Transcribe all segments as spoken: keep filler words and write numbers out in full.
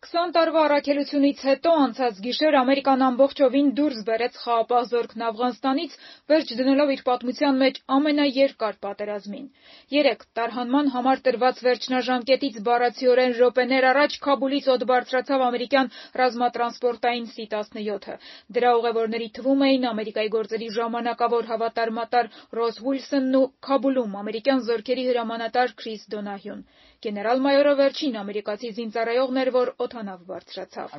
Քսան տարվա առաքելությունից հետո անցած գիշեր Ամերիկան ամբողջովին դուրս բերեց խաղապահ զորքն Աֆղանստանից, վերջ դնելով իր պատմության մեջ ամենաերկար պատերազմին։ Երեկ տարհանման համար տրված վերջնաժամկետից բառացիորեն րոպեներ առաջ Քաբուլից օդ բարձրացավ ամերիկյան ռազմատրանսպորտային Սի տասնյոթը։ Դրա ուղևորների թվում էին Ամերիկայի գործերի ժամանակավոր հավատարմատար Ռոս Ուիլսոնն ու Քաբուլում ամերիկյան զորքերի հրամանատար Քրիս Դոնահյուն։ Գեներալ-մայորը վերջին ամերիկացի զինծառայողն էր, որ օդանավ բարձրացավ։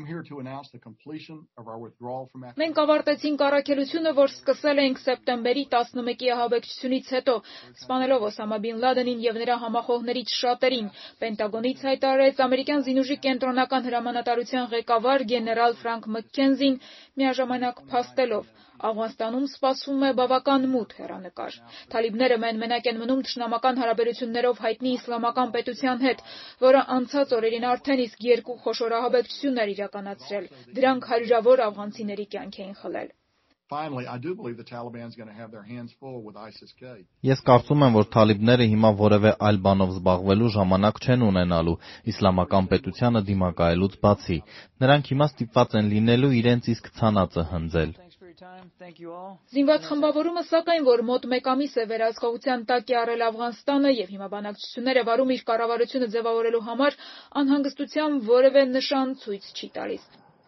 Մենք ավարտեցինք առաքելությունը, որ սկսել էինք սեպտեմբերի տասնմեկի ահաբեկչությունից հետո, սպանելով Օսամա Բին Լադենին և նրա համախոհներից շատերին, Պենտագոնից հայտարարեց ամերիկյան զինուժի կենտրոնական հրամանատարության ղեկավար գեներալ Ֆրանկ Մաքքենզին, միաժամանակ փաստելով. Աֆղանստանում սպասվում է բավական մութ հեռանկար։ Թալիբները մեն-մենակ են մնում թշնամական հարաբերություններով հայտնի իսլամական պետության հետ, որը անցած օրերին արդեն իսկ երկու խոշոր ահաբեկչություններ իրականացրել։ Դրանք հարյուրավոր աֆղանցիների կյանք էին խլել։ Ես կարծում եմ, որ թալիբները հիմա որևէ այլ բանով զբաղվելու ժամանակ չեն ունենալու իսլամական պետությանը դիմակայելուց բացի։ Նրանք հիմա ստիպված են լինելու իրենց իսկ ցանածը հնձել։ Զինված խմբավորումը, սակայն, որ մոտ մեկ ամիս է վերահսկողության տակ է առել Աֆղանստանը և հիմա բանակցություններ է վարում իր կառավարությունը ձևավորելու համար, անհանգստության որևէ նշան ցույց չի տալիս։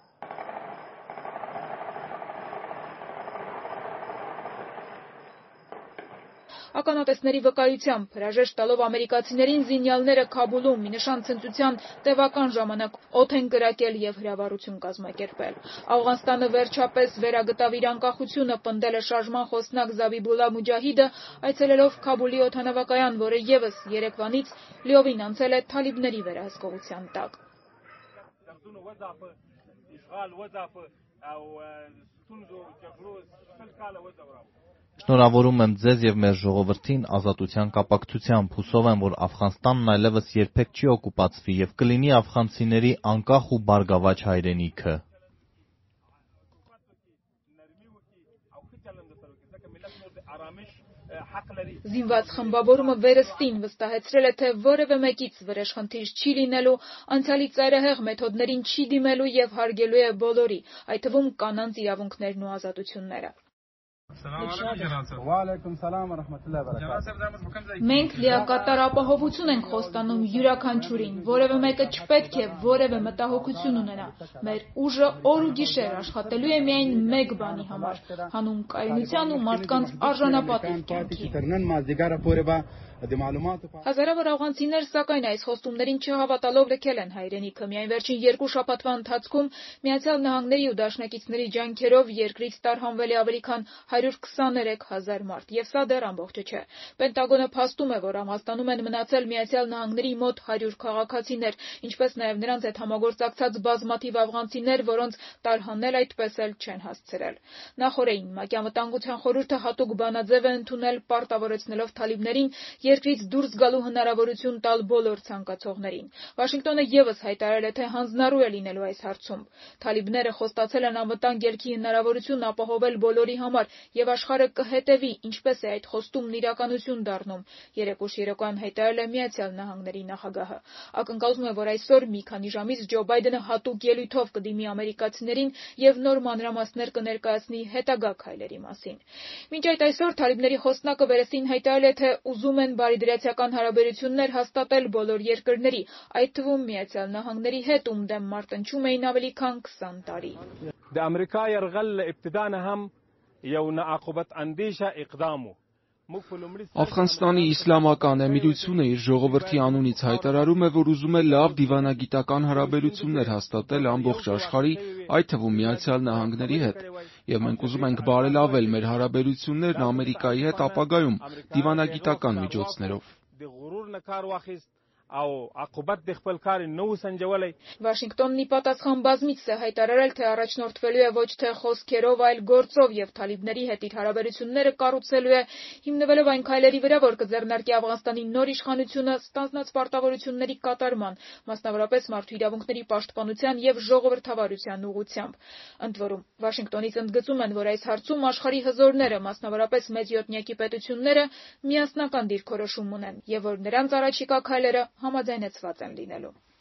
Ականատեսների վկայությամբ հրաժեշտ տալով ամերիկացիներին զինյալները Քաբուլում մի նշան ցնծության տևական ժամանակ օդ են կրակել և հրավառություն կազմակերպել։ Աֆղանստանը վերջապես վերագտավ իր անկախությունը, պնդել է շարժման խոսնակ Զաբիբուլլա Մուջահիդը, այցելելով Քաբուլի օդանավակայան, որը ևս երեկվանից լիովին անցել է թալիբների վերահսկողության տակ։ Շնորհավորում եմ ձեզ և մեր ժողովրդին ազատության կապակցությամբ, հուսով եմ, որ Աֆղանստանն այլևս երբեք չի օկուպացվի և կլինի աֆղանցիների անկախ ու բարգավաճ հայրենիքը։ Զինված խմբավորումը վերստին վստահեցրել է, թե որևէ մեկից վրեժխնդիր չի լինելու, անցյալի ծայրահեղ մեթոդներին չի դիմելու և հարգելու է բոլորի, այդ թվում կանանց իրավունքներն ու ազատությունները։ Մենք լիակատար ապահովություն ենք խոստանում յուրաքանչյուրին, որևէ մեկը չպետք է որևէ մտահոգություն ունենա։ Մեր ուժը օր ու գիշեր աշխատելու է միայն մեկ բանի համար՝ հանուն կայունության ու մարդկանց արժանապատիվ կյանքի։ Հազարավոր աֆղանցիներ, սակայն, այս խոստումներին չհավատալով լքել են հայրենիքը։ Միայն վերջին երկու շաբաթվա ընթացքում Միացյալ Նահանգների ու դաշնակիցների ջանքերով երկրից տարհանվել է ավելի քան հարյուր քսաներեք հազար մարդ, և սա դեռ ամբողջը չէ։ Պենտագոնը փաստում է, որ Աֆղանստանում են մնացել Միացյալ Նահանգների մոտ հարյուր քաղաքացիներ, ինչպես նաև նրանց հետ համագործակցած բազմաթիվ աֆղանցիներ, որոնց տարհանել այդպես էլ չեն հասցրել։ Նախօրեին ՄԱԿ-ի Անվտանգության խորհուրդը հատուկ բանաձև է ընդունել, պարտավորեցնելով թալիբներին երկրից դուրս գալու հնարավորություն տալ բոլոր ցանկացողներին։ Վաշինգտոնը ևս հայտարարել է, թե հանձնառու է լինելու այս հարցում։ Թալիբները խոստացել են անվտանգ ելքի հնարավորություն ապահովել բոլորի համար, և աշխարհը կհետևի, ինչպես է այդ խոստումն իրականություն դառնում, երեկ ուշ երեկոյան հայտարարել է Միացյալ Նահանգների նախագահը։ Ակնկալվում է, որ այսօր մի քանի ժամից Ջո Բայդենը հատուկ ելույթով կդիմի ամերիկացիներին և նոր մանրամասներ կներկայացնի հետագա քայլերի մասին։ Մինչ այդ այսօր թալիբների խոսնակը վերստին հայտարարել է, թե ուզում են բարիդրացիական հարաբերություններ հաստատել բոլոր երկրների, այդ թվում Միացյալ Նահանգների հետ, ում դեմ մարտնչում էին ավելի քան քսան տարի։ Աֆղանստանի իսլամական էմիրությունը իր ժողովրդի անունից հայտարարում է, որ ուզում է լավ դիվանագիտական հարաբերություններ հաստատել ամբողջ աշխարհի, այդ թվում Միացյալ Նահանգների հետ, և մենք ուզում ենք բարելավել մեր հարաբերություններն Ամերիկայի հետ ապագայում դիվանագիտական միջոցներով։ Վաշինգտոնն ի պատասխան բազմիցս է հայտարարել, թե առաջնորդվելու է ոչ թե խոսքերով, այլ գործով և թալիբների հետ իր հարաբերությունները կառուցելու է, հիմնվելով այն քայլերի վրա, որ կձեռնարկի Աֆղանստանի նոր իշխանությունը ստանձնած պարտավորությունների կատարման, մասնավորապես մարդու իրավունքների պաշտպանության և ժողովրդավարության ուղղությամբ։ Ընդ որում, Վաշինգտոնից ընդգծում են, որ այս հարցում աշխարհի հզորները, մասնավորապես մեծ յոթնյակի պետությունները, միասնական դիրքորոշում ունեն, և որ նրանց առաջիկա քայլերը համաձայնեցված են լինելու։